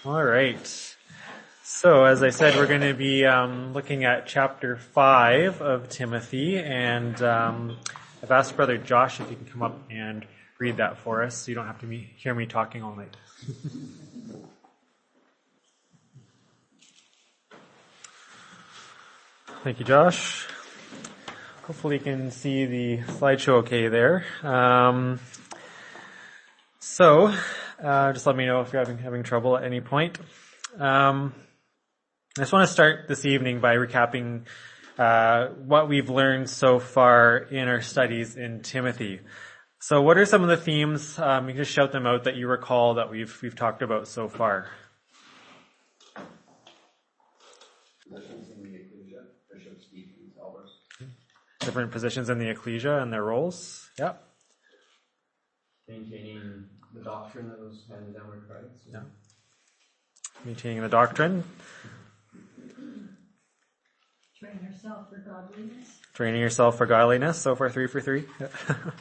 All right. So, as I said, we're going to be looking at chapter 5 of Timothy, and I've asked Brother Josh if he can come up and read that for us, so you don't have to hear me talking all night. Thank you, Josh. Hopefully you can see the slideshow okay there. Just let me know if you're having trouble at any point. I just want to start this evening by recapping what we've learned so far in our studies in Timothy. So what are some of the themes, you can just shout them out, that you recall that we've talked about so far? Different positions in the ecclesia and their roles. Yeah. Maintaining the doctrine that was handed down by Christ. Yeah. Maintaining the doctrine. Training yourself for godliness. Training yourself for godliness. So far, 3 for 3. Yeah.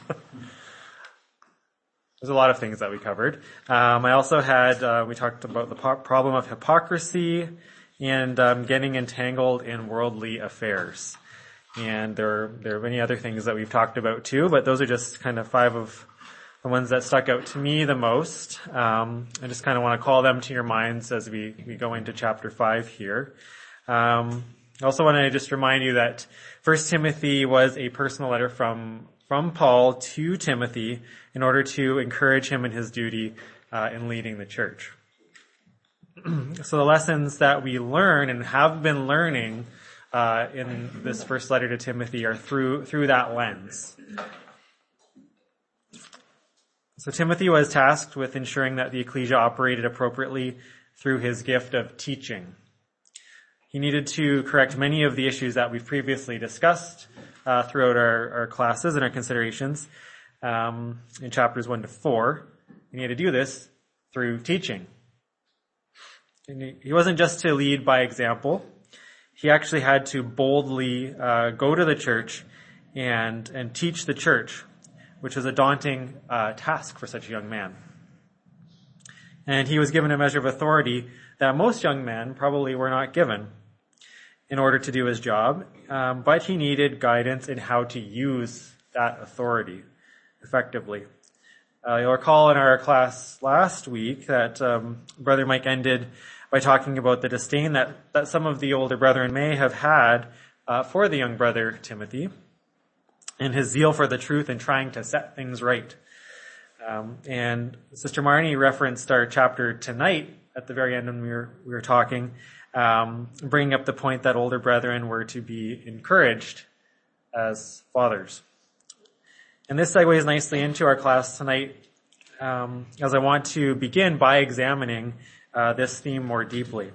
There's a lot of things that we covered. I also had, we talked about the problem of hypocrisy and getting entangled in worldly affairs. And there are many other things that we've talked about too, but those are just kind of 5 of the ones that stuck out to me the most. I just kind of want to call them to your minds as we go into chapter 5 here. I also want to just remind you that 1 Timothy was a personal letter from Paul to Timothy in order to encourage him in his duty in leading the church. So the lessons that we learn and have been learning in this first letter to Timothy are through that lens. So Timothy was tasked with ensuring that the ecclesia operated appropriately through his gift of teaching. He needed to correct many of the issues that we've previously discussed throughout our classes and our considerations in chapters 1 to 4. And he had to do this through teaching. And he wasn't just to lead by example. He actually had to boldly go to the church and teach the church, which was a daunting task for such a young man. And he was given a measure of authority that most young men probably were not given in order to do his job, but he needed guidance in how to use that authority effectively. You'll recall in our class last week that Brother Mike ended by talking about the disdain that some of the older brethren may have had for the young brother Timothy and his zeal for the truth and trying to set things right. And Sister Marnie referenced our chapter tonight at the very end when we were talking, bringing up the point that older brethren were to be encouraged as fathers. And this segues nicely into our class tonight, as I want to begin by examining this theme more deeply.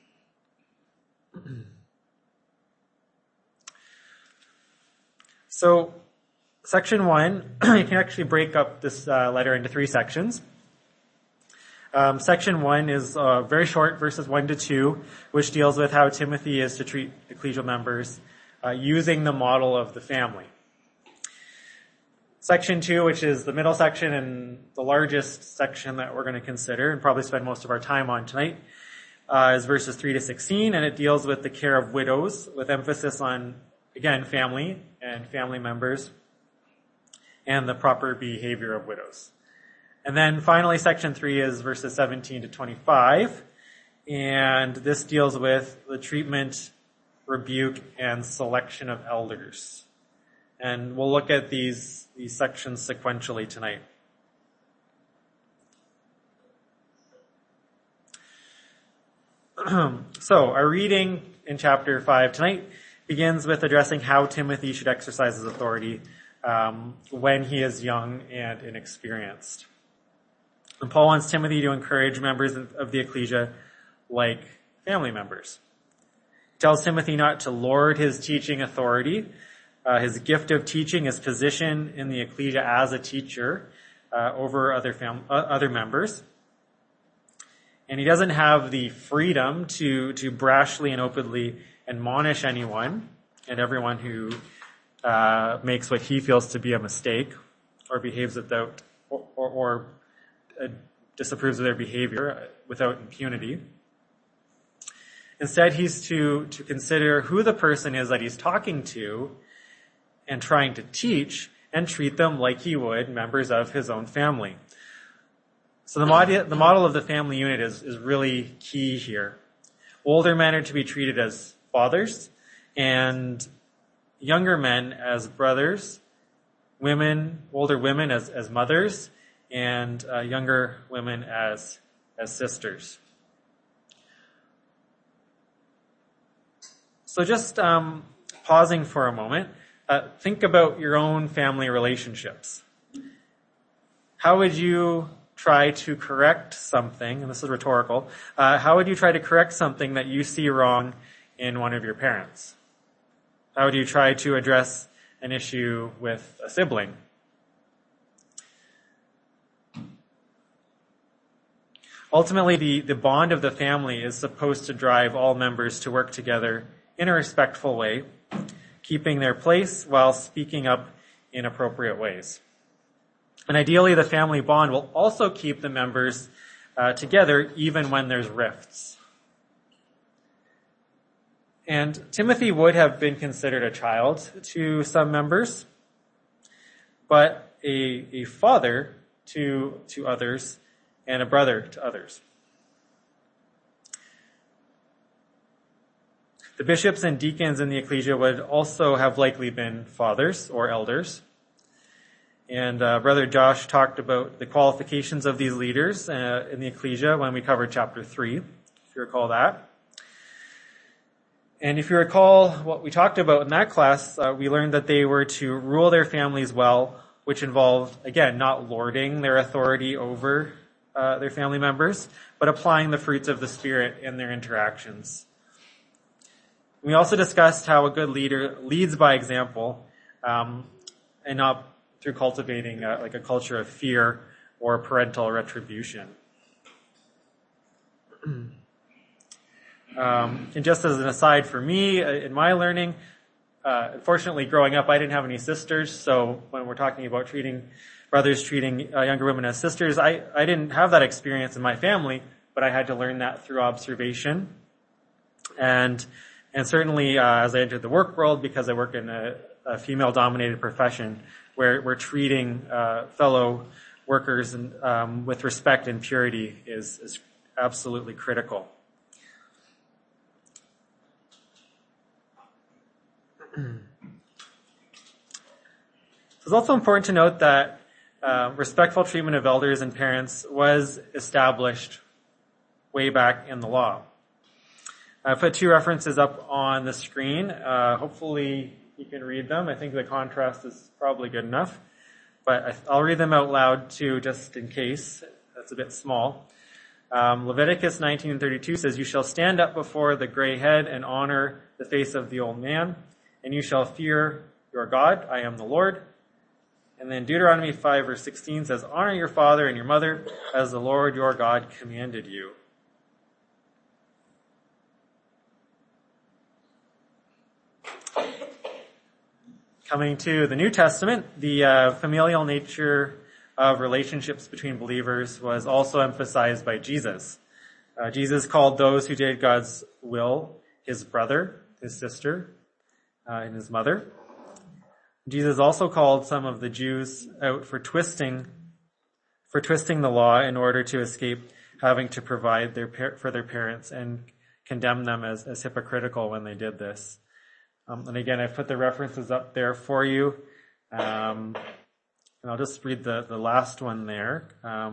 So, section 1, you can actually break up this letter into 3 sections. Section 1 is very short, verses 1 to 2, which deals with how Timothy is to treat ecclesial members using the model of the family. Section 2, which is the middle section and the largest section that we're going to consider and probably spend most of our time on tonight, is verses 3 to 16, and it deals with the care of widows, with emphasis on, again, family and family members and the proper behavior of widows. And then finally, section 3 is verses 17 to 25, and this deals with the treatment, rebuke, and selection of elders. And we'll look at these sections sequentially tonight. So, our reading in chapter 5 tonight begins with addressing how Timothy should exercise his authority when he is young and inexperienced. And Paul wants Timothy to encourage members of the ecclesia like family members. He tells Timothy not to lord his teaching authority, his gift of teaching, his position in the ecclesia as a teacher over other members. And he doesn't have the freedom to brashly and openly admonish anyone and everyone who makes what he feels to be a mistake or behaves without or disapproves of their behavior without impunity. Instead, he's to consider who the person is that he's talking to and trying to teach, and treat them like he would members of his own family. So the model of the family unit is really key here. Older men are to be treated as fathers, and younger men as brothers, older women as mothers, and younger women as sisters. So just pausing for a moment, think about your own family relationships. How would you try to correct something, and this is rhetorical, how would you try to correct something that you see wrong in one of your parents? How would you try to address an issue with a sibling? Ultimately, the bond of the family is supposed to drive all members to work together in a respectful way, keeping their place while speaking up in appropriate ways. And ideally, the family bond will also keep the members together even when there's rifts. And Timothy would have been considered a child to some members, but a father to others and a brother to others. The bishops and deacons in the ecclesia would also have likely been fathers or elders. And Brother Josh talked about the qualifications of these leaders in the ecclesia when we covered chapter 3, if you recall that. And if you recall what we talked about in that class, we learned that they were to rule their families well, which involved, again, not lording their authority over their family members, but applying the fruits of the Spirit in their interactions. We also discussed how a good leader leads by example, and not through cultivating a culture of fear or parental retribution. And just as an aside for me, in my learning, unfortunately growing up, I didn't have any sisters, so when we're talking about brothers treating younger women as sisters, I didn't have that experience in my family, but I had to learn that through observation. And certainly as I entered the work world, because I work in a female-dominated profession, where we're treating fellow workers with respect and purity is absolutely critical. It's also important to note that respectful treatment of elders and parents was established way back in the law. I put 2 references up on the screen. Hopefully you can read them. I think the contrast is probably good enough, but I'll read them out loud too, just in case. That's a bit small. Leviticus 19:32 says, "You shall stand up before the gray head and honor the face of the old man, and you shall fear your God. I am the Lord." And then Deuteronomy 5 verse 16 says, "Honor your father and your mother as the Lord your God commanded you." Coming to the New Testament, the familial nature of relationships between believers was also emphasized by Jesus. Jesus called those who did God's will his brother, his sister, and his mother. Jesus also called some of the Jews out for twisting the law in order to escape having to provide for their parents, and condemned them as hypocritical when they did this. And again, I've put the references up there for you. And I'll just read the last one there,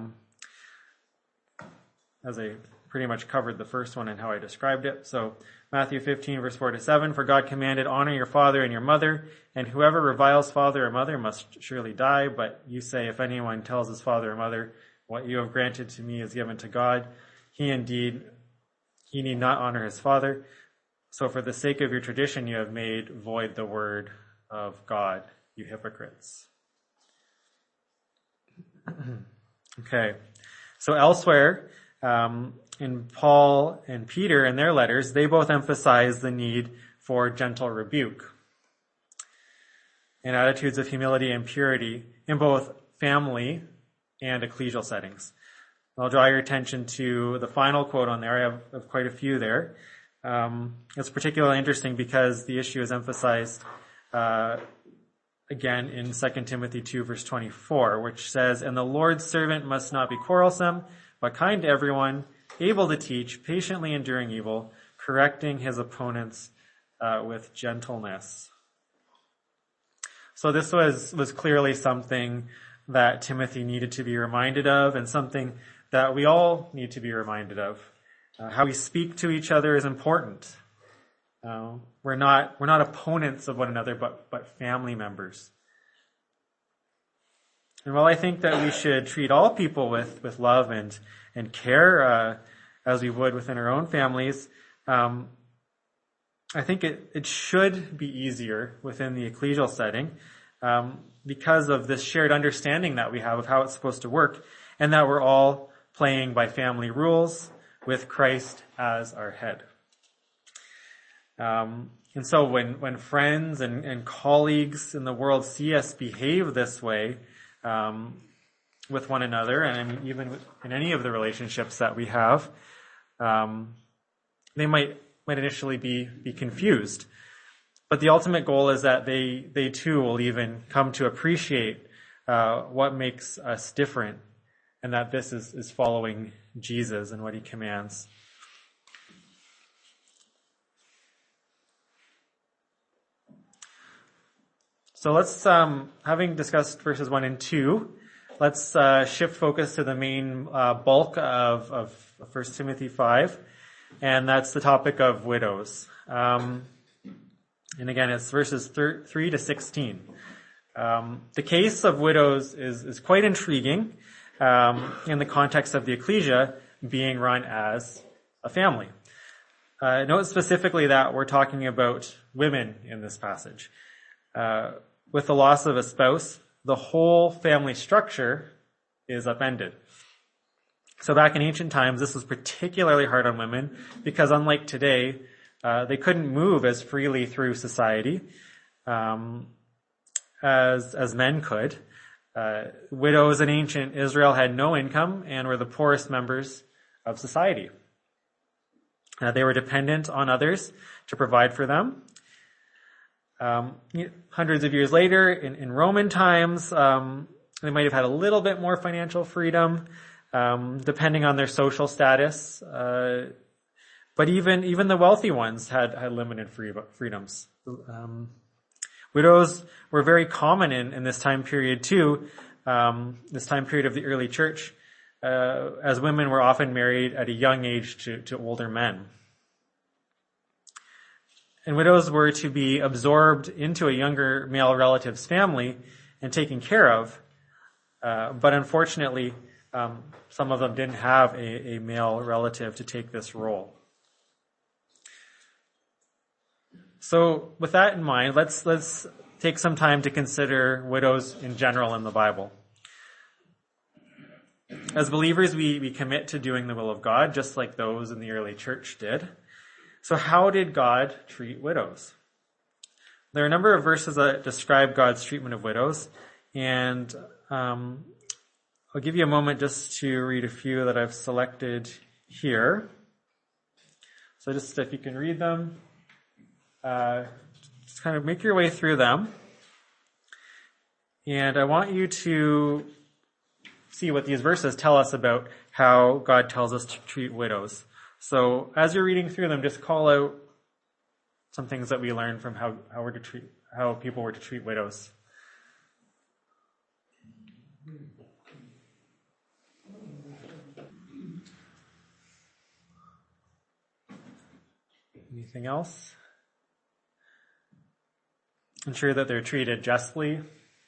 as I pretty much covered the first one and how I described it. So Matthew 15, verse 4-7, "For God commanded, honor your father and your mother, and whoever reviles father or mother must surely die. But you say, if anyone tells his father or mother, what you have granted to me is given to God, he need not honor his father. So for the sake of your tradition, you have made void the word of God, you hypocrites." Okay. So elsewhere, in Paul and Peter in their letters, they both emphasize the need for gentle rebuke and attitudes of humility and purity in both family and ecclesial settings. I'll draw your attention to the final quote on there. I have quite a few there. It's particularly interesting because the issue is emphasized again in 2 Timothy 2 verse 24, which says, "And the Lord's servant must not be quarrelsome, but kind to everyone, able to teach, patiently enduring evil, correcting his opponents with gentleness." So this was clearly something that Timothy needed to be reminded of, and something that we all need to be reminded of. How we speak to each other is important. We're not opponents of one another, but family members. And while I think that we should treat all people with love and care, as we would within our own families, I think it should be easier within the ecclesial setting, because of this shared understanding that we have of how it's supposed to work, and that we're all playing by family rules with Christ as our head. And so when friends and colleagues in the world see us behave this way with one another, and I mean, even in any of the relationships that we have, they might initially be confused. But the ultimate goal is that they too will even come to appreciate what makes us different, and that this is following Jesus and what he commands. So let's, having discussed verses 1 and 2, let's shift focus to the main bulk of 1 Timothy 5, and that's the topic of widows. And again, it's verses 3 to 16. The case of widows is quite intriguing in the context of the ecclesia being run as a family. Note specifically that we're talking about women in this passage. With the loss of a spouse, the whole family structure is upended. So back in ancient times, this was particularly hard on women because unlike today, they couldn't move as freely through society as men could. Widows in ancient Israel had no income and were the poorest members of society. They were dependent on others to provide for them. Hundreds of years later, in Roman times, they might have had a little bit more financial freedom, depending on their social status. But even the wealthy ones had limited freedoms. Widows were very common in this time period too, this time period of the early church, as women were often married at a young age to older men. And widows were to be absorbed into a younger male relative's family and taken care of. But unfortunately, some of them didn't have a male relative to take this role. So with that in mind, let's take some time to consider widows in general in the Bible. As believers, we commit to doing the will of God, just like those in the early church did. So how did God treat widows? There are a number of verses that describe God's treatment of widows, and I'll give you a moment just to read a few that I've selected here. So just if you can read them, just kind of make your way through them. And I want you to see what these verses tell us about how God tells us to treat widows. So as you're reading through them, just call out some things that we learned from how people were to treat widows. Anything else? Ensure that they're treated justly.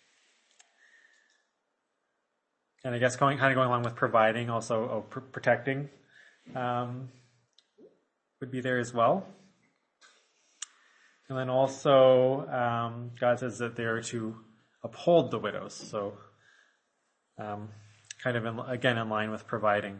And I guess going along with providing, also protecting would be there as well. And then also, God says that they are to uphold the widows. So kind of in line with providing.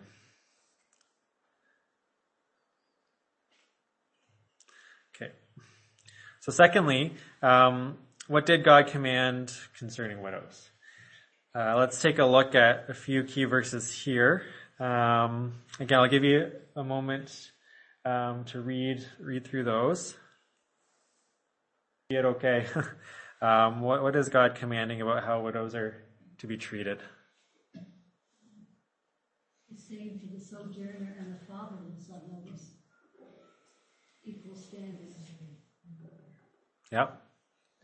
Okay. So secondly, what did God command concerning widows? Let's take a look at a few key verses here. Again, I'll give you a moment to read through those. Be it okay. What is God commanding about how widows are to be treated? He's saying to the sojourner and the fatherless on those equal standing. Yep.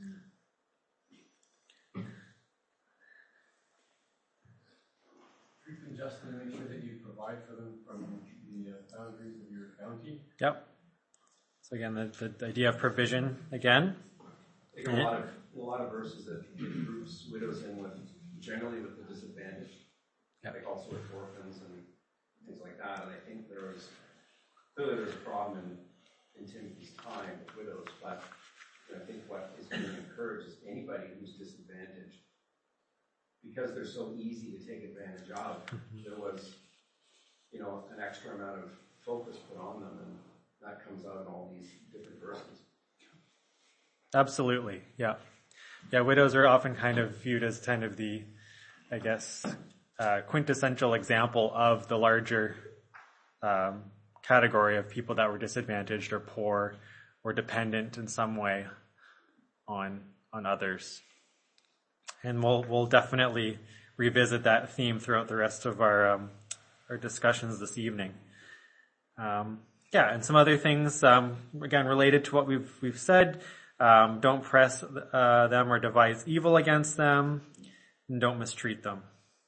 And just to make sure that you provide for them from the boundaries of your county. Yep. So again, the idea of provision again. I think a lot of verses that groups widows in with generally with the disadvantaged, like also with orphans and things like that. And I think there's a problem in Timothy's time with widows, but I think what is being encouraged is anybody who's disadvantaged, because they're so easy to take advantage of. There was, an extra amount of focus put on them, and that comes out in all these different verses. Absolutely, yeah. Yeah, widows are often kind of viewed as kind of the, I guess, quintessential example of the larger category of people that were disadvantaged or poor or dependent in some way on others. And we'll definitely revisit that theme throughout the rest of our discussions this evening. And some other things, again, related to what we've said. Don't press them or devise evil against them, and don't mistreat them.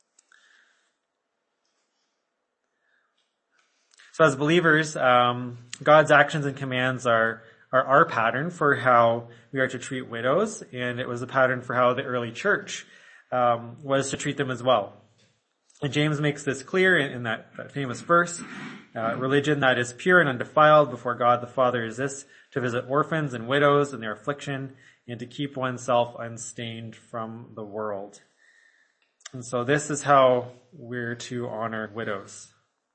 So as believers, God's actions and commands are our pattern for how we are to treat widows, and it was a pattern for how the early church was to treat them as well. And James makes this clear in that famous verse, religion that is pure and undefiled before God the Father is this, to visit orphans and widows in their affliction, and to keep oneself unstained from the world. And so this is how we're to honor widows.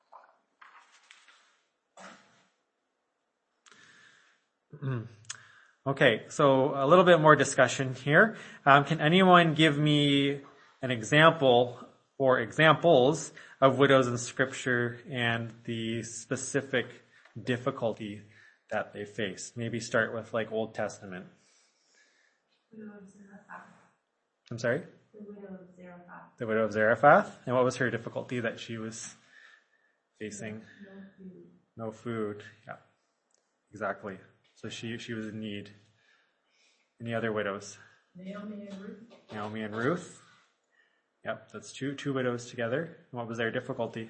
Okay, so a little bit more discussion here. Can anyone give me an example or examples of widows in Scripture and the specific difficulty that they face? Maybe start with Old Testament. Widow of Zarephath. I'm sorry? The widow of Zarephath. The widow of Zarephath. And what was her difficulty that she was facing? No food. No food. Yeah, exactly. So she was in need. Any other widows? Naomi and Ruth. Naomi and Ruth. Yep, that's two widows together. And what was their difficulty?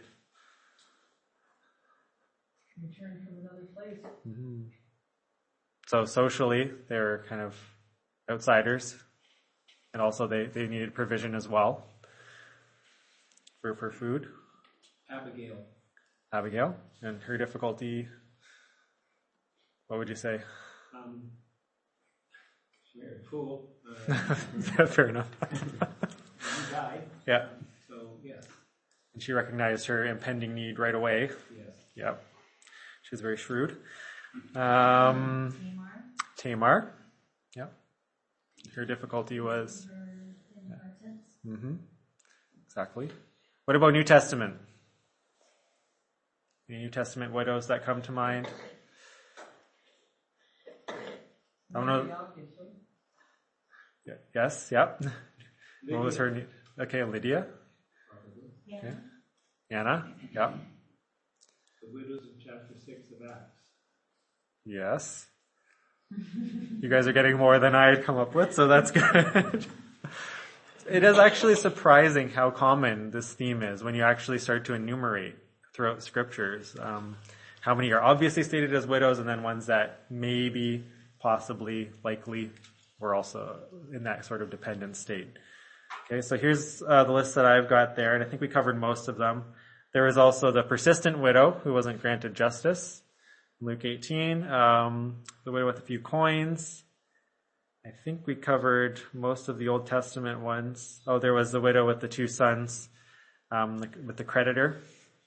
Returned from another place. Mm-hmm. So socially, they were kind of outsiders. And also they needed provision as well for food. Abigail. And her difficulty, what would you say? She married a fool. Fair enough. He died. Yeah. So, yes. And she recognized her impending need right away. Yes. Yep. She was very shrewd. Tamar. Yep. Her difficulty was... Mm-hmm. Exactly. What about New Testament? Any New Testament widows that come to mind? I don't know. Yes, yep. Lydia. What was her name? Okay, Lydia. Yeah. Okay. Anna, yep. The widows of chapter 6 of Acts. Yes. You guys are getting more than I had come up with, so that's good. It is actually surprising how common this theme is when you actually start to enumerate throughout scriptures. How many are obviously stated as widows, and then ones that maybe, possibly, likely were also in that sort of dependent state. Okay, so here's the list that I've got there, and I think we covered most of them. There was also the persistent widow who wasn't granted justice. Luke 18, the widow with a few coins. I think we covered most of the Old Testament ones. Oh, there was the widow with the two sons, with the creditor.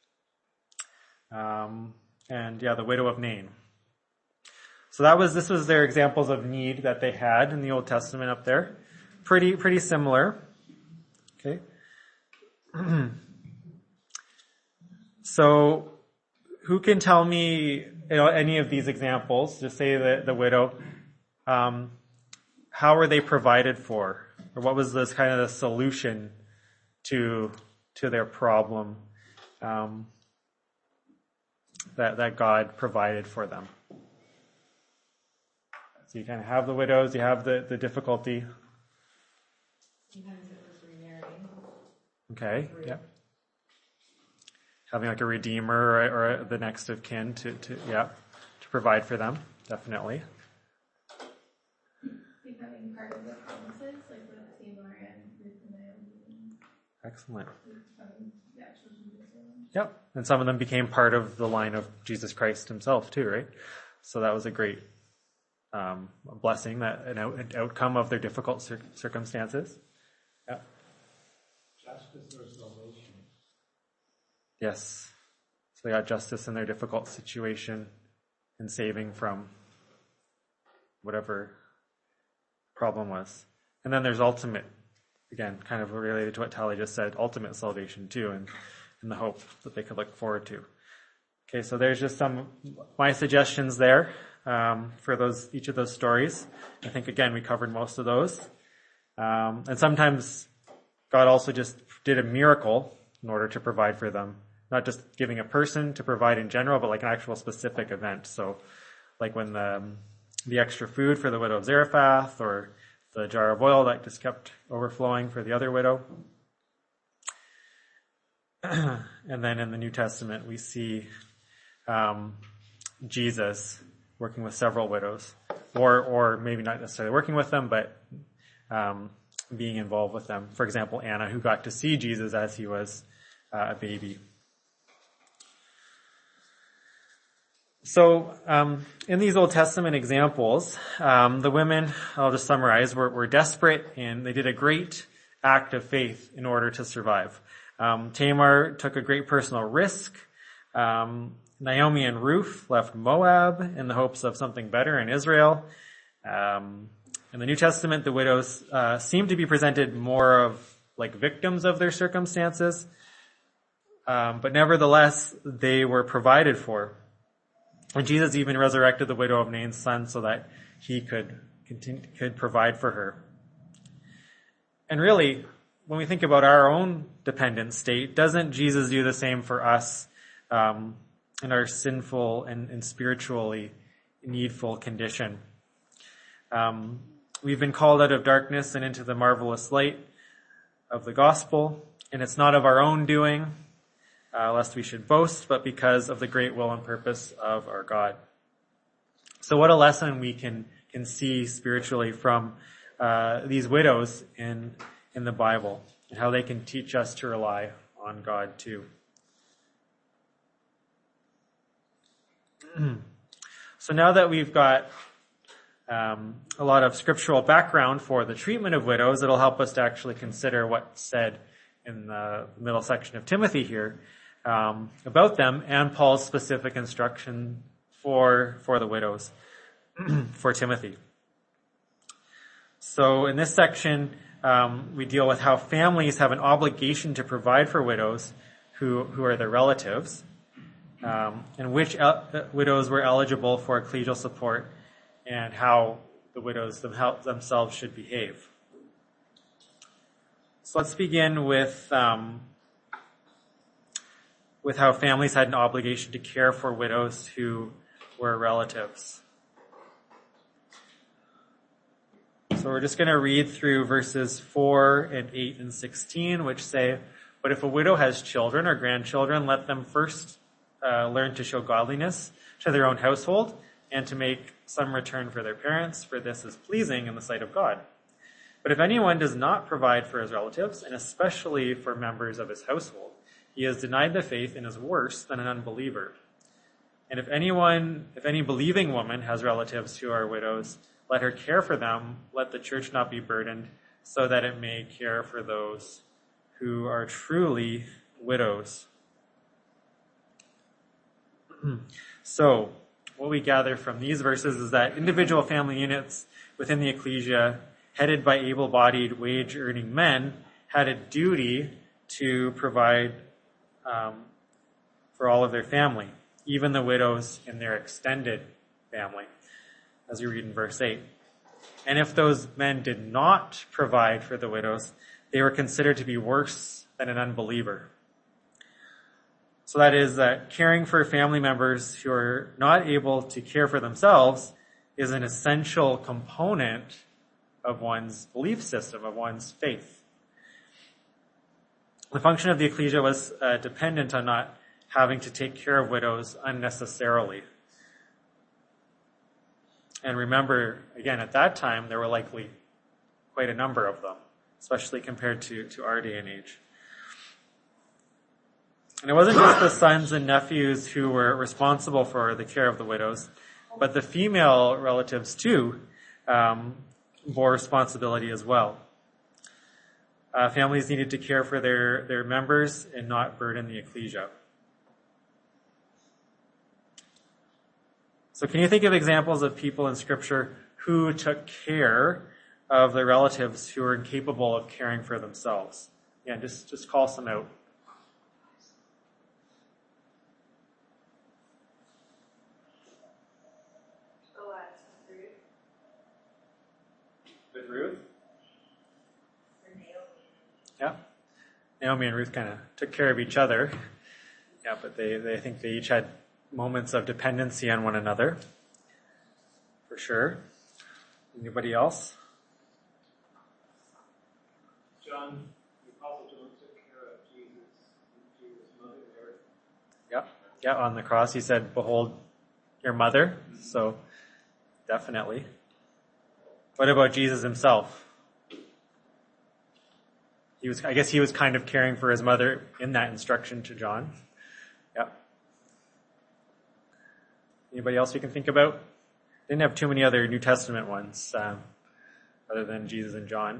The widow of Nain. So this was their examples of need that they had in the Old Testament up there. Pretty similar. Okay. So who can tell me any of these examples, just say the widow, how were they provided for? Or what was this kind of the solution to their problem that God provided for them? So you kind of have the widows, you have the difficulty. Sometimes it was remarrying. Okay, yeah. Having like a redeemer or the next of kin to provide for them, definitely. Becoming part of the promises, like with Tamar and Ruth and Naomi. Excellent. Becoming the actual Jesus. Yep. And some of them became part of the line of Jesus Christ himself too, right? So that was a great blessing, an outcome of their difficult circumstances. Yeah. Justice or salvation. Yes. So they got justice in their difficult situation and saving from whatever problem was. And then there's ultimate, again, kind of related to what Tally just said, ultimate salvation too, and the hope that they could look forward to. Okay, so there's just some of my suggestions there for each of those stories. I think, again, we covered most of those. And sometimes God also just did a miracle in order to provide for them. Not just giving a person to provide in general, but like an actual specific event. So like when the extra food for the widow of Zarephath, or the jar of oil that just kept overflowing for the other widow. And then in the New Testament, we see Jesus working with several widows, or maybe not necessarily working with them, but being involved with them. For example, Anna, who got to see Jesus as he was a baby. So in these Old Testament examples, the women, I'll just summarize, were desperate, and they did a great act of faith in order to survive. Tamar took a great personal risk. Naomi and Ruth left Moab in the hopes of something better in Israel. In the New Testament, the widows seem to be presented more of like victims of their circumstances, but nevertheless, they were provided for. And Jesus even resurrected the widow of Nain's son so that he could provide for her. And really, when we think about our own dependent state, doesn't Jesus do the same for us in our sinful and spiritually needful condition? We've been called out of darkness and into the marvelous light of the gospel, and it's not of our own doing, lest we should boast, but because of the great will and purpose of our God. So what a lesson we can see spiritually from these widows in the Bible, and how they can teach us to rely on God too. So now that we've got a lot of scriptural background for the treatment of widows, it'll help us to actually consider what's said in the middle section of Timothy here about them, and Paul's specific instruction for the widows for Timothy. So in this section, we deal with how families have an obligation to provide for widows who are their relatives, and which widows were eligible for ecclesial support, and how the widows themselves should behave. So let's begin with how families had an obligation to care for widows who were relatives. So we're just going to read through verses 4 and 8 and 16, which say, "But if a widow has children or grandchildren, let them first learn to show godliness to their own household, and to make some return for their parents, for this is pleasing in the sight of God. But if anyone does not provide for his relatives, and especially for members of his household, he has denied the faith and is worse than an unbeliever. And if any believing woman has relatives who are widows, let her care for them, let the church not be burdened, so that it may care for those who are truly widows." So, what we gather from these verses is that individual family units within the ecclesia, headed by able-bodied, wage-earning men, had a duty to provide for all of their family, even the widows in their extended family, as we read in verse 8. And if those men did not provide for the widows, they were considered to be worse than an unbeliever. So that is that caring for family members who are not able to care for themselves is an essential component of one's belief system, of one's faith. The function of the ecclesia was dependent on not having to take care of widows unnecessarily. And remember, again, at that time, there were likely quite a number of them, especially compared to our day and age. And it wasn't just the sons and nephews who were responsible for the care of the widows, but the female relatives too bore responsibility as well. Families needed to care for their members and not burden the ecclesia. So can you think of examples of people in Scripture who took care of their relatives who were incapable of caring for themselves? Yeah, just call some out. With Ruth? Yeah. Naomi and Ruth kind of took care of each other. Yeah, but I think they each had moments of dependency on one another. For sure. Anybody else? John, the Apostle John took care of Jesus' mother Mary. Yeah, on the cross he said, "Behold your mother." So, definitely. What about Jesus himself? I guess he was kind of caring for his mother in that instruction to John. Yeah. Anybody else you can think about? Didn't have too many other New Testament ones, other than Jesus and John.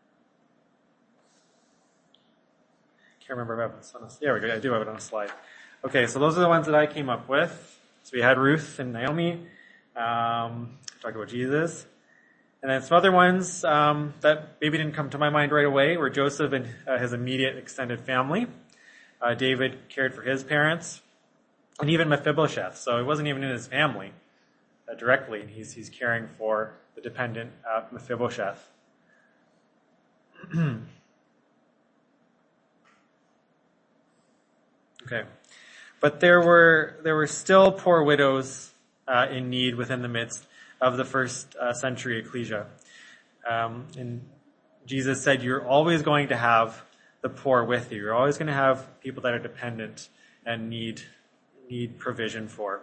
Can't remember if I have this on a slide. Yeah, we go. I do have it on a slide. Okay, so those are the ones that I came up with. So we had Ruth and Naomi. Talk about Jesus. And then some other ones that maybe didn't come to my mind right away were Joseph and his immediate extended family. David cared for his parents. And even Mephibosheth. So it wasn't even in his family directly. He's caring for the dependent Mephibosheth. Okay. But there were still poor widows in need within the midst of the first century ecclesia. And Jesus said, you're always going to have the poor with you. You're always going to have people that are dependent and need provision for.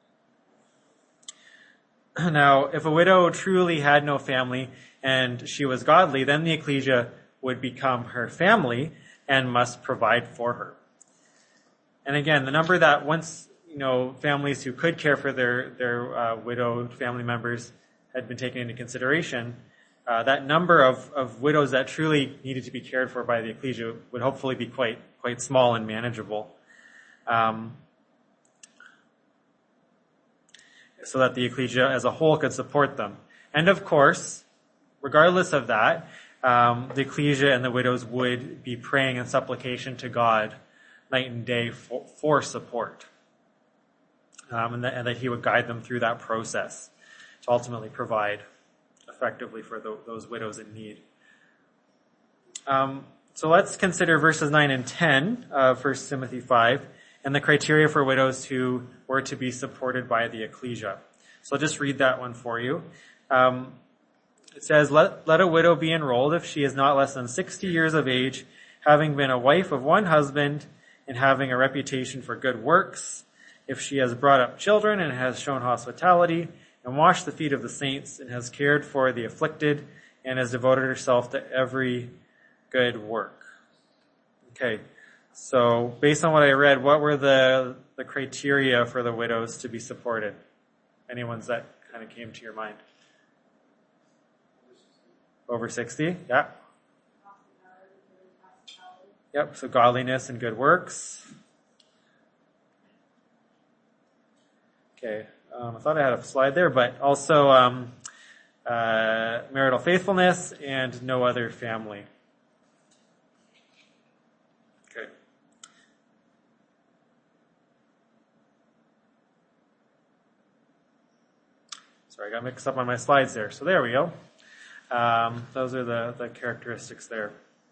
Now, if a widow truly had no family and she was godly, then the ecclesia would become her family and must provide for her. And again, the number that once, families who could care for their widowed family members had been taken into consideration, that number of widows that truly needed to be cared for by the ecclesia would hopefully be quite small and manageable. So that the ecclesia as a whole could support them. And of course, regardless of that, the ecclesia and the widows would be praying in supplication to God night and day for support. And that he would guide them through that process to ultimately provide effectively for those widows in need. So let's consider verses 9 and 10 of 1 Timothy 5 and the criteria for widows who were to be supported by the ecclesia. So I'll just read that one for you. It says, let a widow be enrolled if she is not less than 60 years of age, having been a wife of one husband and having a reputation for good works, if she has brought up children and has shown hospitality and washed the feet of the saints and has cared for the afflicted and has devoted herself to every good work. Okay, so based on what I read, what were the criteria for the widows to be supported? Any ones that kind of came to your mind? Over 60? Yeah. Yep, so godliness and good works. Okay, I thought I had a slide there, but also marital faithfulness and no other family. Okay. Sorry, I got mixed up on my slides there. So there we go. Those are the characteristics there.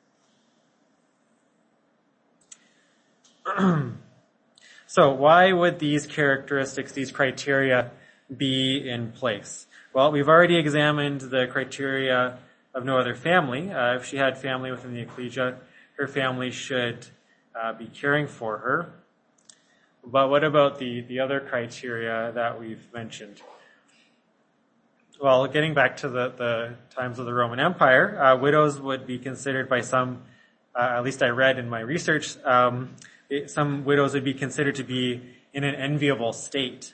So why would these characteristics, these criteria, be in place? Well, we've already examined the criteria of no other family. If she had family within the ecclesia, her family should be caring for her. But what about the other criteria that we've mentioned? Well, getting back to the times of the Roman Empire, widows would be considered by some, at least I read in my research, some widows would be considered to be in an enviable state,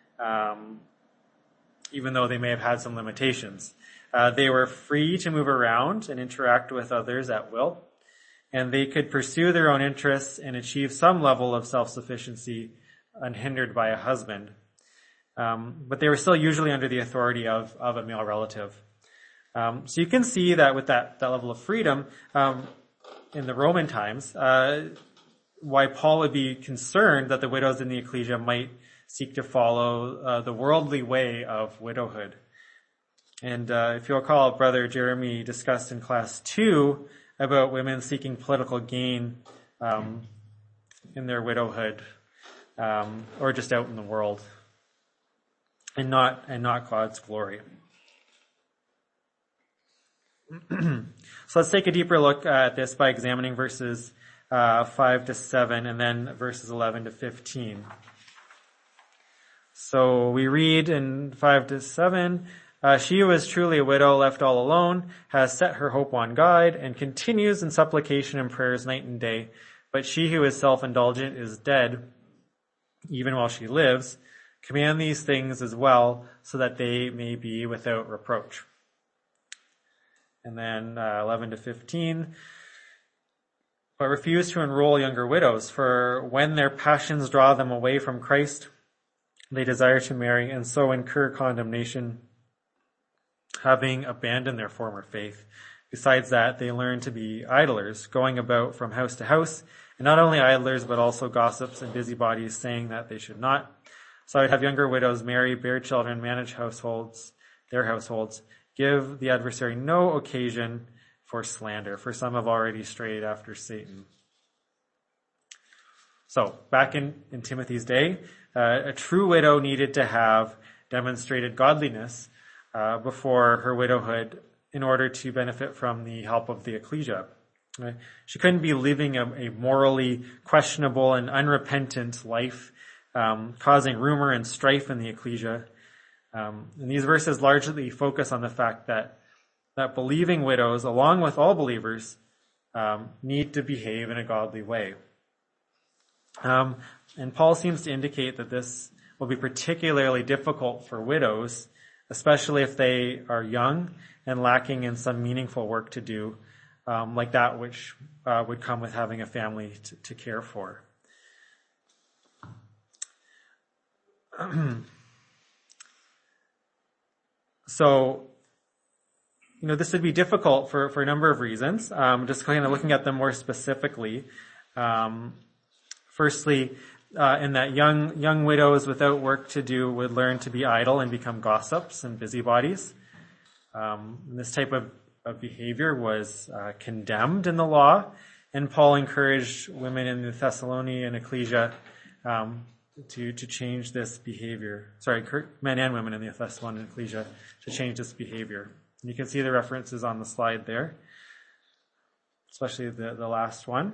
even though they may have had some limitations. They were free to move around and interact with others at will, and they could pursue their own interests and achieve some level of self-sufficiency unhindered by a husband. But they were still usually under the authority of a male relative. So you can see that with that level of freedom in the Roman times, why Paul would be concerned that the widows in the ecclesia might seek to follow the worldly way of widowhood. And if you'll recall, Brother Jeremy discussed in class 2 about women seeking political gain in their widowhood, or just out in the world, and not God's glory. So let's take a deeper look at this by examining verses 5 to 7 and then verses 11 to 15. So we read in 5 to 7, she who is truly a widow, left all alone, has set her hope on God, and continues in supplication and prayers night and day. But she who is self-indulgent is dead, even while she lives. Command these things as well, so that they may be without reproach. And then 11 to 15, but refuse to enroll younger widows, for when their passions draw them away from Christ, they desire to marry and so incur condemnation, having abandoned their former faith. Besides that, they learn to be idlers, going about from house to house, and not only idlers, but also gossips and busybodies, saying that they should not. So I would have younger widows marry, bear children, manage their households, give the adversary no occasion for slander, for some have already strayed after Satan. So, back in Timothy's day, a true widow needed to have demonstrated godliness before her widowhood in order to benefit from the help of the ecclesia. Right? She couldn't be living a morally questionable and unrepentant life, causing rumor and strife in the ecclesia. And these verses largely focus on the fact that believing widows, along with all believers, need to behave in a godly way. And Paul seems to indicate that this will be particularly difficult for widows, especially if they are young and lacking in some meaningful work to do, like that which would come with having a family to care for. So, this would be difficult for a number of reasons. Just kind of looking at them more specifically. Firstly, in that young widows without work to do would learn to be idle and become gossips and busybodies. This type of behavior was condemned in the law, and Paul encouraged women in the Thessalonian ecclesia to change this behavior. Sorry, men and women in the Thessalonian ecclesia to change this behavior. And you can see the references on the slide there, especially the last one.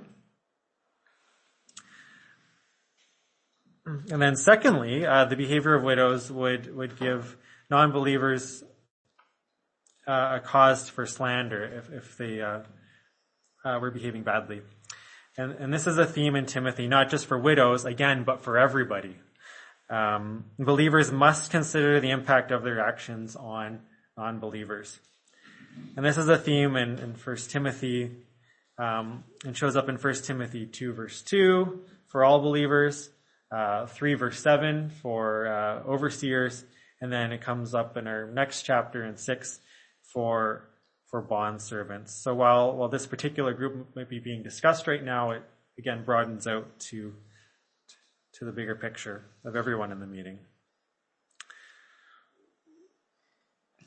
And then secondly, the behavior of widows would give non-believers a cause for slander if they were behaving badly. And this is a theme in Timothy, not just for widows, again, but for everybody. Believers must consider the impact of their actions on non-believers. And this is a theme in 1 Timothy, and shows up in 1 Timothy 2 verse 2 for all believers, 3 verse 7 for overseers, and then it comes up in our next chapter in 6 for bond servants. So while this particular group might be being discussed right now, it again broadens out to the bigger picture of everyone in the meeting.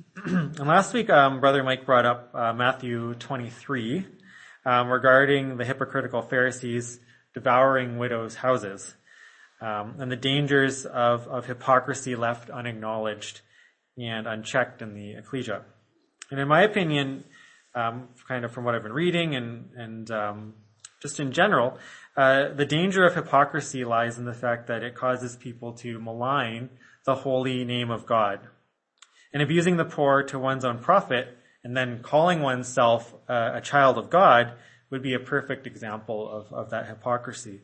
And last week, Brother Mike brought up Matthew 23 regarding the hypocritical Pharisees devouring widows' houses and the dangers of hypocrisy left unacknowledged and unchecked in the ecclesia. And in my opinion, kind of from what I've been reading and just in general, the danger of hypocrisy lies in the fact that it causes people to malign the holy name of God. And abusing the poor to one's own profit and then calling oneself a child of God would be a perfect example of that hypocrisy.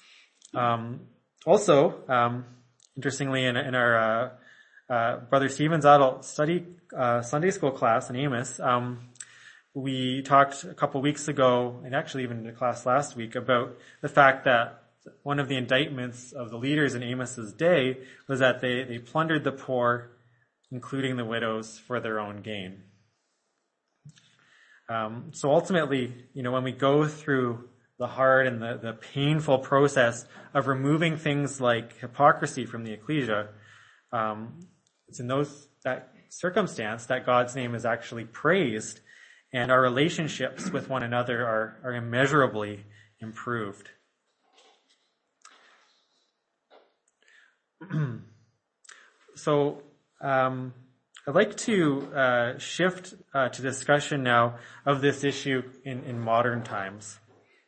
Also, interestingly, in our Brother Stephen's adult study Sunday school class in Amos, we talked a couple weeks ago, and actually even in the class last week, about the fact that one of the indictments of the leaders in Amos's day was that they plundered the poor, including the widows, for their own gain. So ultimately, when we go through the hard and the painful process of removing things like hypocrisy from the ecclesia, it's in that circumstance that God's name is actually praised and our relationships with one another are immeasurably improved. So, I'd like to shift to discussion now of this issue in modern times.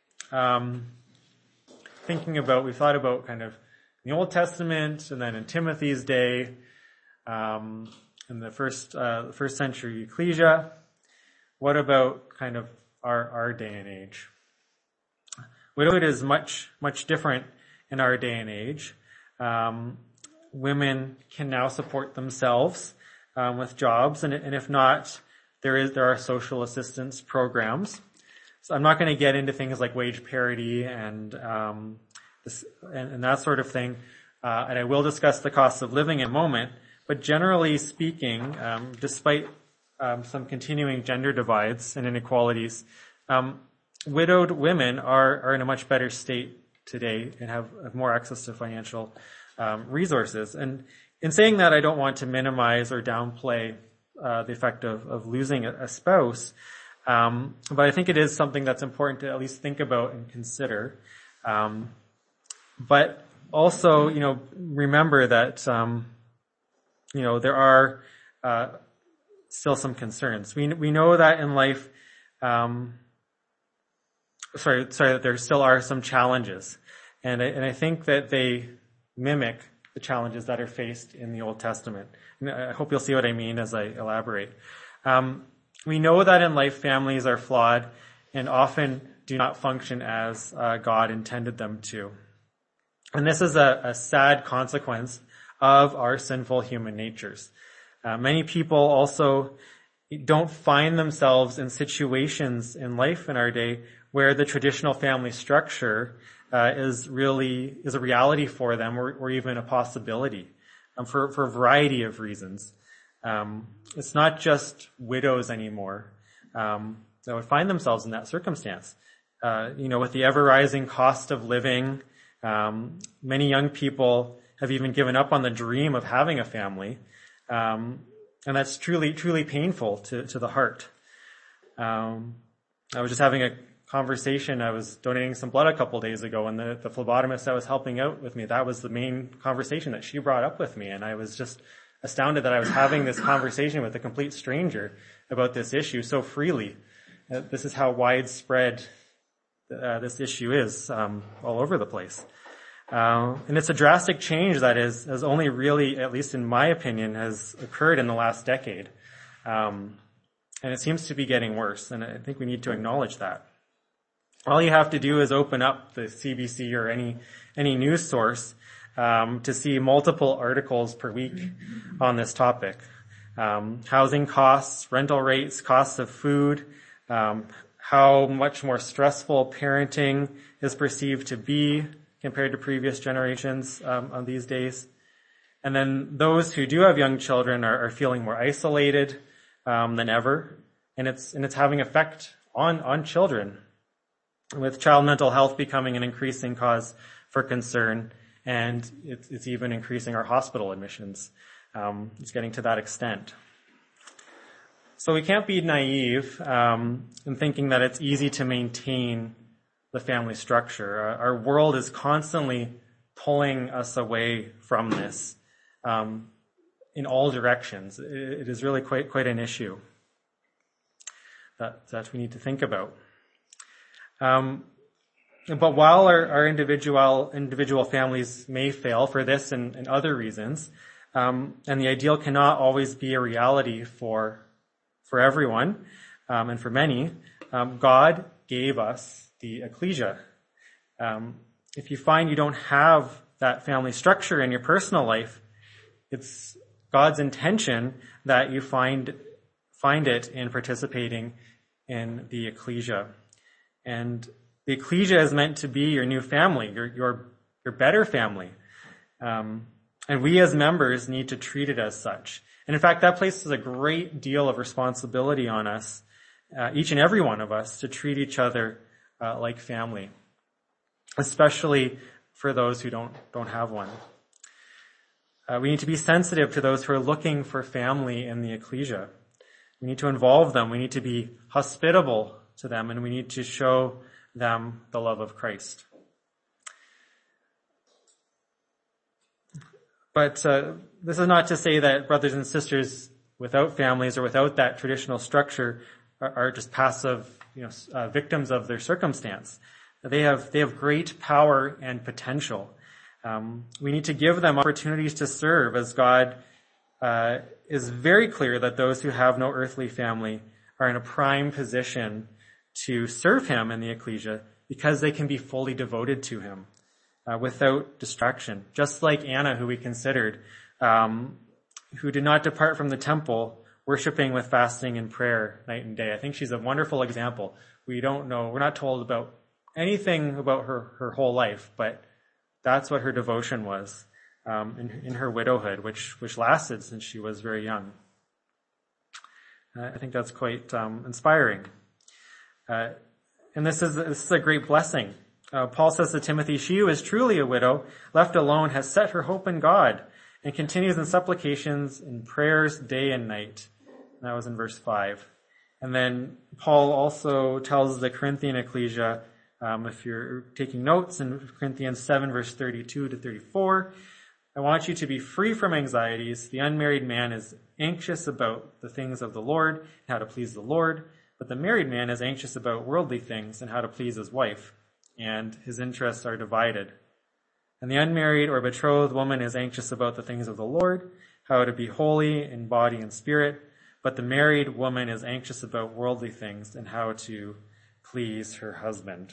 We thought about kind of the Old Testament and then in Timothy's day, in the first century ecclesia. What about kind of our day and age? Widowhood is much, much different in our day and age. Women can now support themselves with jobs, and if not, there are social assistance programs. So I'm not going to get into things like wage parity and that sort of thing, and I will discuss the cost of living in a moment. But generally speaking, despite some continuing gender divides and inequalities, widowed women are in a much better state today and have more access to financial resources. And in saying that, I don't want to minimize or downplay the effect of losing a spouse, but I think it is something that's important to at least think about and consider. But also, remember that there are still some concerns. We know that in life, that there still are some challenges, and I think that they mimic the challenges that are faced in the Old Testament. And I hope you'll see what I mean as I elaborate. We know that in life families are flawed and often do not function as God intended them to. And this is a sad consequence of our sinful human natures. Many people also don't find themselves in situations in life in our day where the traditional family structure is a reality for them or even a possibility for a variety of reasons. It's not just widows anymore that would find themselves in that circumstance. With the ever-rising cost of living, many young people have even given up on the dream of having a family. And that's truly, truly painful to the heart. I was just having a conversation. I was donating some blood a couple days ago, and the phlebotomist that was helping out with me, that was the main conversation that she brought up with me. And I was just astounded that I was having this conversation with a complete stranger about this issue so freely. This is how widespread this issue is all over the place. And it's a drastic change that has only really, at least in my opinion, has occurred in the last decade. And it seems to be getting worse, and I think we need to acknowledge that. All you have to do is open up the CBC or any news source to see multiple articles per week on this topic. Housing costs, rental rates, costs of food, how much more stressful parenting is perceived to be compared to previous generations on these days. And then those who do have young children are feeling more isolated than ever, and it's having effect on children, with child mental health becoming an increasing cause for concern, and it's even increasing our hospital admissions. It's getting to that extent. So we can't be naive in thinking that it's easy to maintain the family structure. Our world is constantly pulling us away from this in all directions. It is really quite an issue that we need to think about. But while our individual families may fail for this and other reasons, and the ideal cannot always be a reality for everyone and for many, God gave us the ecclesia. If you find you don't have that family structure in your personal life, it's God's intention that you find it in participating in the ecclesia. And the ecclesia is meant to be your new family, your better family. And we as members need to treat it as such. And in fact, that places a great deal of responsibility on us, each and every one of us, to treat each other like family, especially for those who don't have one. We need to be sensitive to those who are looking for family in the ecclesia. We need to involve them. We need to be hospitable to them, and we need to show them the love of Christ. But this is not to say that brothers and sisters without families or without that traditional structure are just passive, victims of their circumstance. They have great power and potential. We need to give them opportunities to serve, as God is very clear that those who have no earthly family are in a prime position to serve him in the ecclesia because they can be fully devoted to him without distraction. Just like Anna, who we considered, who did not depart from the temple, worshiping with fasting and prayer night and day. I think she's a wonderful example. We're not told about anything about her whole life, but that's what her devotion was in her widowhood, which lasted since she was very young. I think that's quite inspiring. And this is a great blessing. Paul says to Timothy, "She who is truly a widow, left alone, has set her hope in God and continues in supplications and prayers day and night." And that was in verse 5. And then Paul also tells the Corinthian ecclesia, if you're taking notes, in Corinthians 7, verse 32 to 34, "I want you to be free from anxieties. The unmarried man is anxious about the things of the Lord and how to please the Lord, but the married man is anxious about worldly things and how to please his wife, and his interests are divided. And the unmarried or betrothed woman is anxious about the things of the Lord, how to be holy in body and spirit, but the married woman is anxious about worldly things and how to please her husband."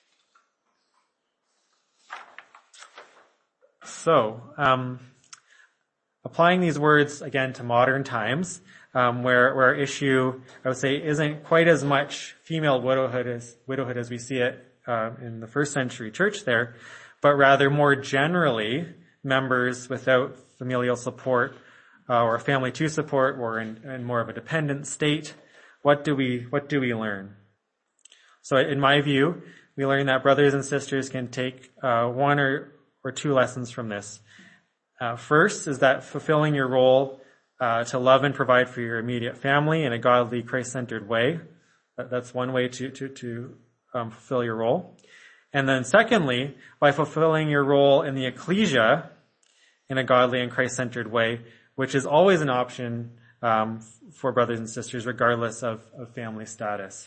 So, applying these words again to modern times, where our issue, I would say, isn't quite as much female widowhood as we see it in the first century church there, but rather more generally members without familial support or family to support, or in more of a dependent state. What do we learn? So in my view, we learn that brothers and sisters can take one or two lessons from this. First is that fulfilling your role to love and provide for your immediate family in a godly, Christ-centered way. That's one way to fulfill your role. And then secondly, by fulfilling your role in the ecclesia in a godly and Christ-centered way, which is always an option for brothers and sisters, regardless of family status.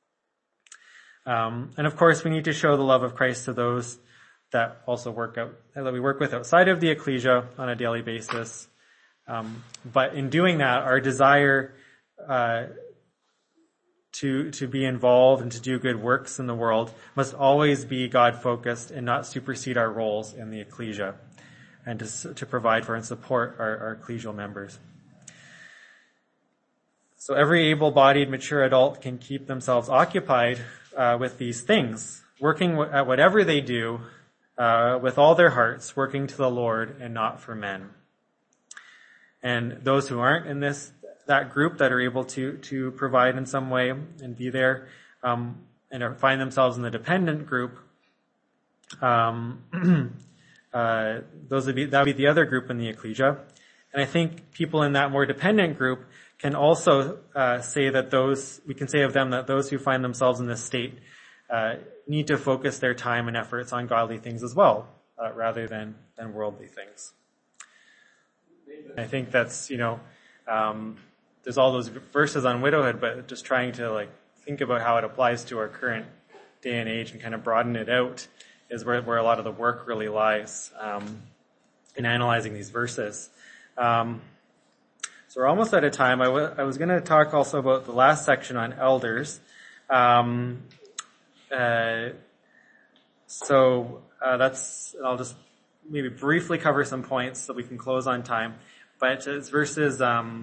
And of course, we need to show the love of Christ to those that we work with outside of the ecclesia on a daily basis. But in doing that, our desire to be involved and to do good works in the world must always be God-focused and not supersede our roles in the ecclesia, and to provide for and support our ecclesial members. So every able-bodied, mature adult can keep themselves occupied with these things, working at whatever they do with all their hearts, working to the Lord and not for men. And those who aren't in that group that are able to provide in some way and be there, and find themselves in the dependent group, that would be the other group in the ecclesia. And I think people in that more dependent group can also say that we can say of them that those who find themselves in this state need to focus their time and efforts on godly things as well, rather than worldly things. I think that's, there's all those verses on widowhood, but just trying to think about how it applies to our current day and age and kind of broaden it out is where a lot of the work really lies in analyzing these verses. So we're almost out of time. I was going to talk also about the last section on elders. I'll just maybe briefly cover some points so we can close on time. But it's verses,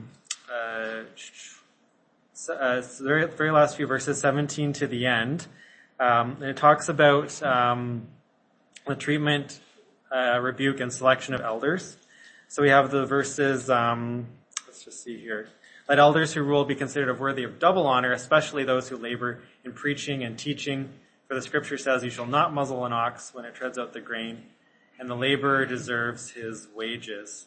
it's the very last few verses, 17 to the end. And it talks about the treatment, rebuke, and selection of elders. So we have the verses, let's just see here. Let elders who rule be considered worthy of double honor, especially those who labor in preaching and teaching. For the scripture says, you shall not muzzle an ox when it treads out the grain, and the laborer deserves his wages.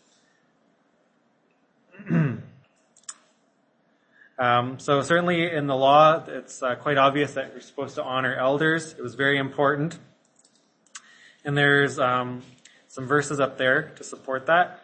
So certainly in the law, it's quite obvious that you're supposed to honor elders. It was very important. And there's some verses up there to support that.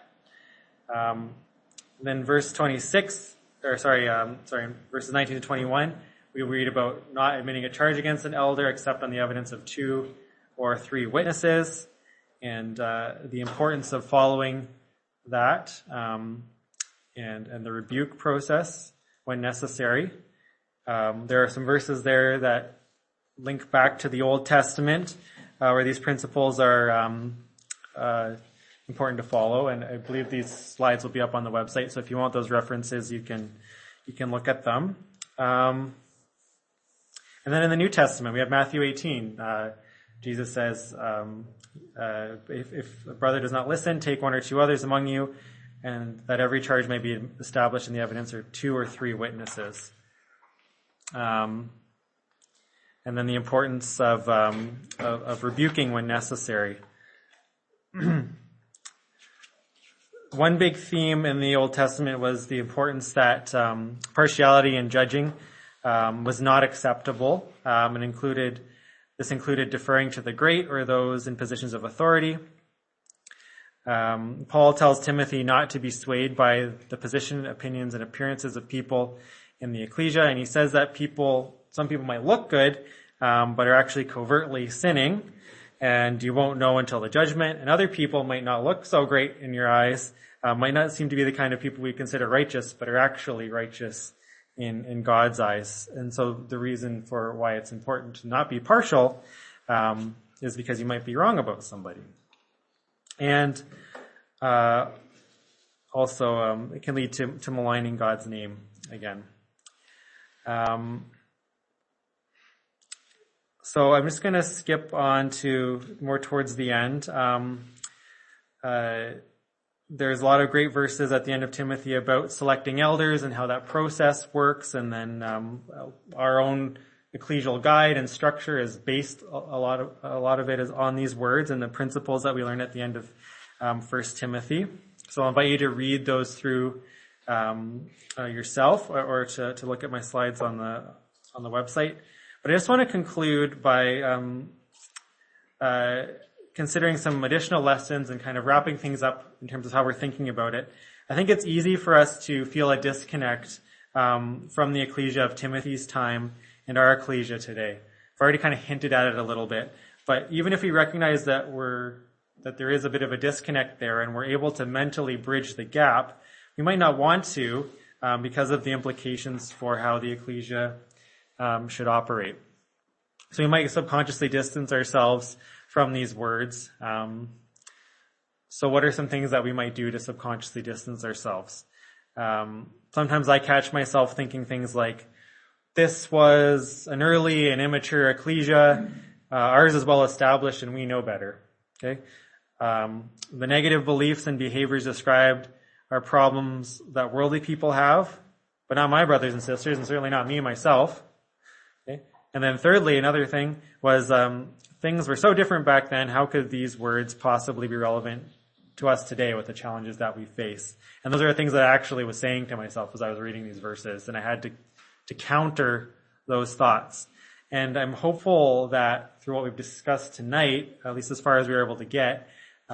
Then verse 26, verses 19 to 21, we read about not admitting a charge against an elder except on the evidence of 2 or 3 witnesses, and the importance of following that, and the rebuke process when necessary. There are some verses there that link back to the Old Testament, where these principles are important to follow, and I believe these slides will be up on the website, so if you want those references, you can look at them. And then in the New Testament, we have Matthew 18. Jesus says, if a brother does not listen, take 1 or 2 others among you, and that every charge may be established in the evidence of 2 or 3 witnesses. And then the importance of rebuking when necessary. One big theme in the Old Testament was the importance that partiality in judging was not acceptable, and included deferring to the great or those in positions of authority. Paul tells Timothy not to be swayed by the position, opinions, and appearances of people in the ecclesia, and he says that some people might look good, but are actually covertly sinning, and you won't know until the judgment, and other people might not look so great in your eyes, might not seem to be the kind of people we consider righteous, but are actually righteous in God's eyes. And so the reason for why it's important to not be partial is because you might be wrong about somebody. And also it can lead to maligning God's name again. So I'm just going to skip on to more towards the end. There's a lot of great verses at the end of Timothy about selecting elders and how that process works, and then our own ecclesial guide and structure is based, a lot of it is on these words and the principles that we learn at the end of 1 Timothy. So I'll invite you to read those through yourself, or to look at my slides on the website. But I just want to conclude by considering some additional lessons and kind of wrapping things up in terms of how we're thinking about it. I think it's easy for us to feel a disconnect from the ecclesia of Timothy's time and our ecclesia today. I've already kind of hinted at it a little bit, but even if we recognize that there is a bit of a disconnect there and we're able to mentally bridge the gap, we might not want to because of the implications for how the ecclesia should operate. So we might subconsciously distance ourselves from these words. So what are some things that we might do to subconsciously distance ourselves? Sometimes I catch myself thinking things like, this was an early and immature ecclesia. Ours is well established and we know better. Okay. The negative beliefs and behaviors described are problems that worldly people have, but not my brothers and sisters, and certainly not me myself. Okay. And then thirdly, another thing was, things were so different back then. How could these words possibly be relevant to us today with the challenges that we face. And those are the things that I actually was saying to myself as I was reading these verses, and I had to counter those thoughts. And I'm hopeful that through what we've discussed tonight, at least as far as we were able to get,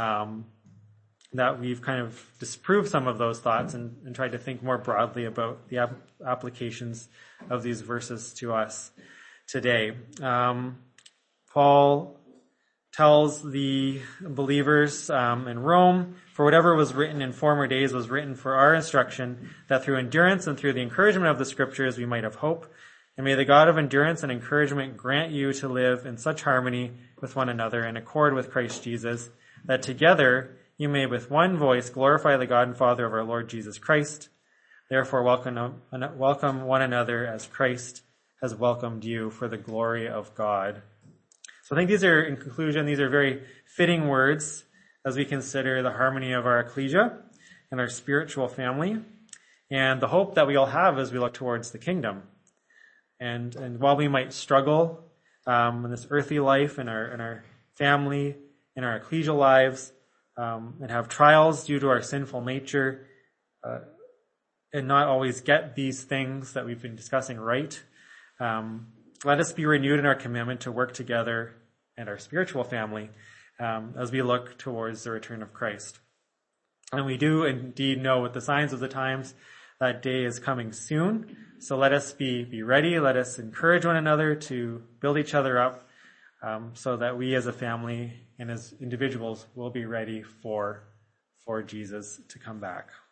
that we've kind of disproved some of those thoughts and tried to think more broadly about the applications of these verses to us today. Paul tells the believers in Rome, for whatever was written in former days was written for our instruction, that through endurance and through the encouragement of the scriptures we might have hope. And may the God of endurance and encouragement grant you to live in such harmony with one another in accord with Christ Jesus, that together you may with one voice glorify the God and Father of our Lord Jesus Christ. Therefore welcome one another as Christ has welcomed you for the glory of God. So I think in conclusion, these are very fitting words as we consider the harmony of our ecclesia and our spiritual family, and the hope that we all have as we look towards the kingdom. And while we might struggle in this earthly life, in our family, in our ecclesial lives, and have trials due to our sinful nature, and not always get these things that we've been discussing right, let us be renewed in our commitment to work together and our spiritual family as we look towards the return of Christ. And we do indeed know with the signs of the times that day is coming soon. So let us be ready. Let us encourage one another to build each other up so that we as a family and as individuals will be ready for Jesus to come back.